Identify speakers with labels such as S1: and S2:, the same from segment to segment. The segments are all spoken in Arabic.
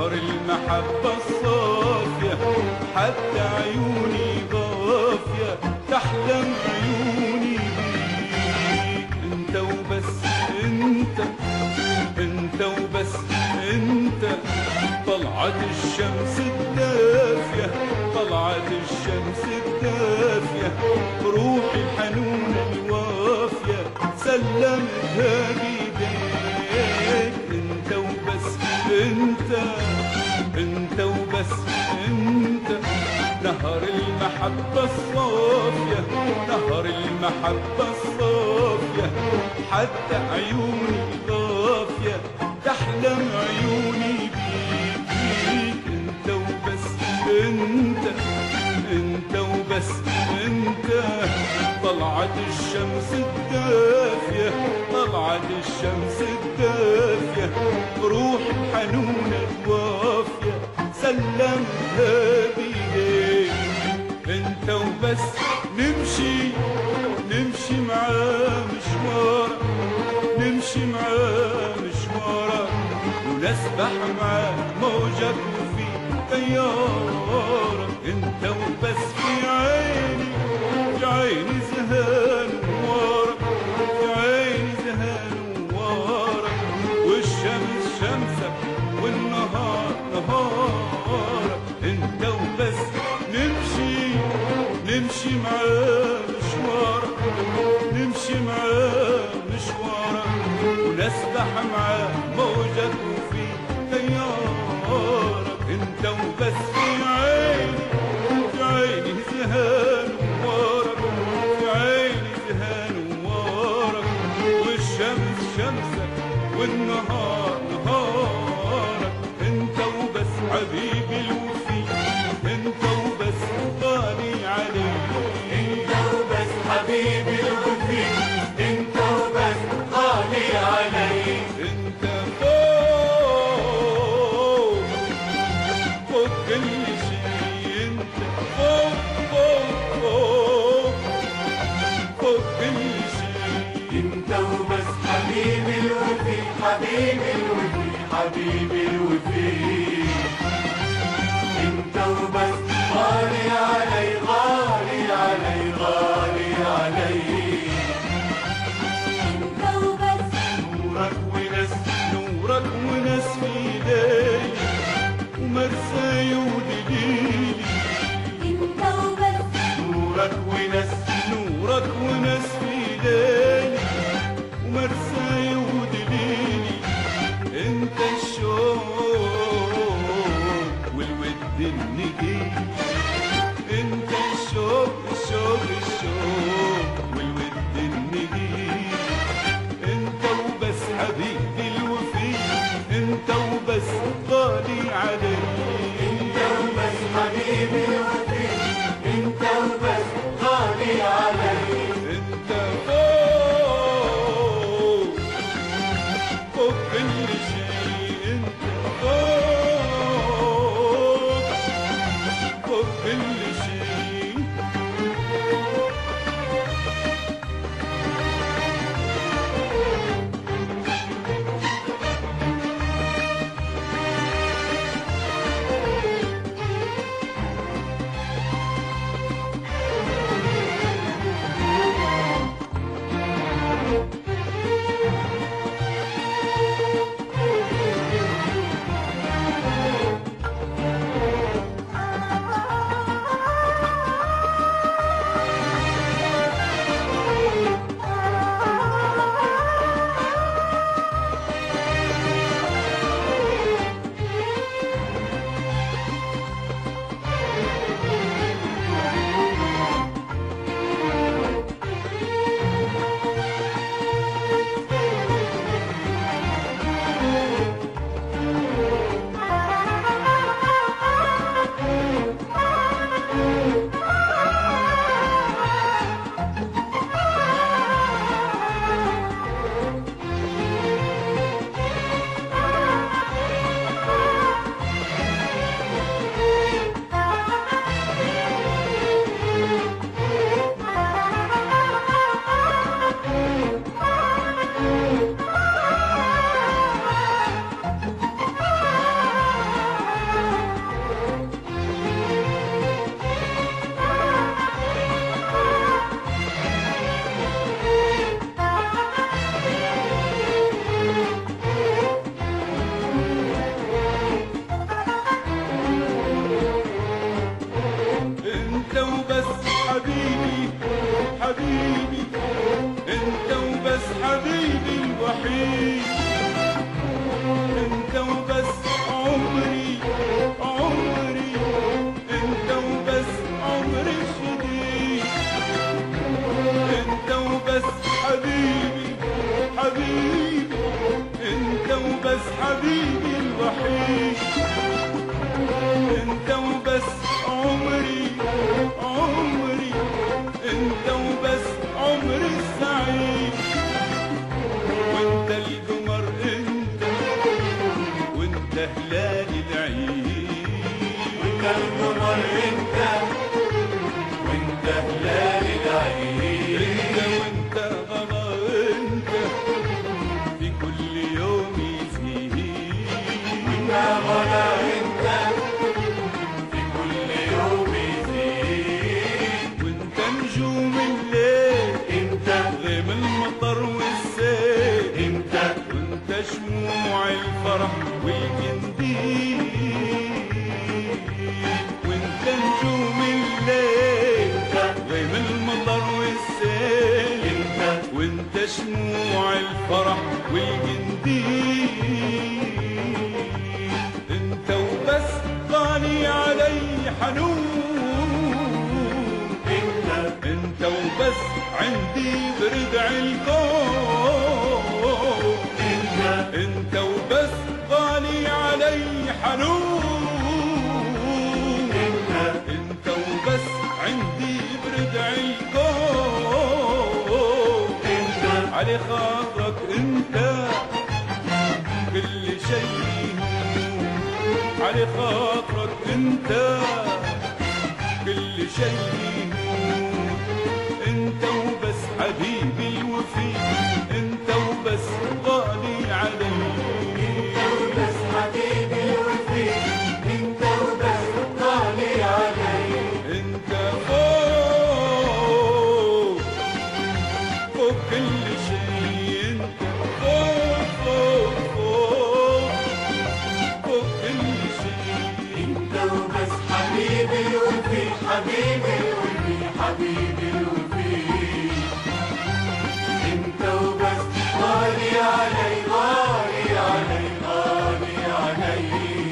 S1: نهر المحبة الصافية، حتى عيوني ضافية تحلم عيوني بيك. انت وبس انت، انت وبس انت، طلعت الشمس الدافية، طلعت الشمس الدافية، روحي الحنونة الوافية سلمتها بيديك. انت وبس انت، انت وبس انت، نهر المحبة الصافية، نهر المحبة الصافية، حتى عيوني ضافية تحلم عيوني بيك. انت وبس انت، انت وبس انت، طلعت الشمس الدافية، طلعت الشمس الدافية، روحي حنونة وافية سلمتها بيديك. انت وبس نمشي، نمشي معاه مشوار، نمشي معاه مشوار، ونسبح معاه موجة وفي طيارة. انت وبس في عيني، في عيني زهان وورا، في عيني زهان وورا، والشمس شمسك والنهار نهارك. انت وبس نمشي، نمشي معاه مشوارك، نمشي معاه مشوارك، ونسبح معاه موجك وفي تيارك. انت وبس في عيني، في عيني زهان وورك، في عيني زهان وورك، والشمس شمسك والنهار نهارك. انت وبس حبيبي الوفي، انت وبس غالي علي،
S2: انت وبس حبيبي الوفي، انت وبس غالي علي.
S1: انت فوق، فوق كل شيء، انت فوق فوق فوق، فوق كل شيء.
S2: انت وبس حبيبي الوفي، حبيبي الوفي، حبيبي الوفي. انت وبس غالي علي، غالي علي، غالي علي.
S3: انت وبس
S2: نورك ونس،
S1: نورك وناس في ايدي، ومرساي ودليلي.
S3: انت وبس
S2: نورك ونس،
S1: نورك وناس في ايدي، ومرساي ودليلي. انت الشوق والود النجيل، انت الشوق الشوق الشوق والود النجيل. انت وبس حبيبي الوفي، انت وبس غالي علي.
S2: انت وبس حبيبي الوفي، انت وبس غالي علي.
S1: انت فوق، فوق كل شيء، انت فوق، فوق كل شيء. هلال العيد
S2: وانت القمر انت وانت هلال العيد
S1: وانت قمر انت في كل يوم يزيد
S2: وانت غلا انت في كل يوم يزيد
S1: وانت نجوم الليل
S2: انت
S1: غيم المطر والسيل
S2: انت
S1: وانت شموع الفرح والجنديل وانت نجوم الليل غيم المطر والسيل
S2: انت
S1: وانت شموع الفرح والجنديل انت وبس غالي علي حنون انت وبس عندي بردع الكون انت وبس غالي علي حنون انت وبس عندي بردع الكون علي خاطرك انت كل شيء علي خاطرك انت كل شيء انت وبس حبيبي الوفي انت وبس غالي علي
S2: انت وبس حبيبي الوفي انت وبس غالي علي
S1: انت فوق فوق كل شيء انت فوق كل شيء
S2: انت وبس حبيبي الوفي حبيبي الوفي حبيبي الوفي انت وبس غالي علي غالي علي غالي علي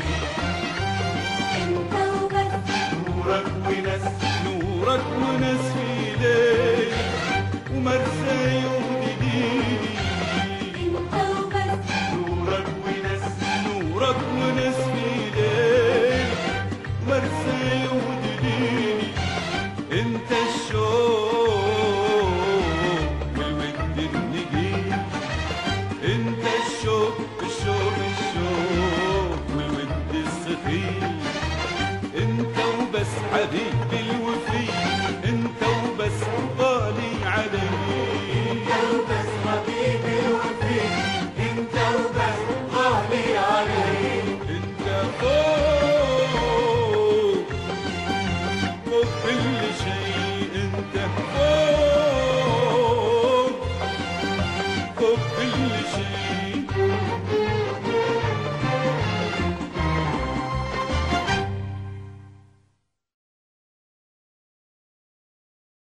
S3: انت وبس
S2: نورك ونس
S1: نورك ونس في ليل ومرسى يوم جديد
S3: انت وبس
S2: نورك ونس
S1: نورك ونس في ليل مرسى يوم جديد انت الشوق والود النجيب انت الشوق والود السخيف انت وبس حبيبي الوفي انت وبس غالي علي
S2: انت وبس حبيبي الوفي انت وبس غالي علي
S1: انت فوق كل شيء انت فوق كل شيء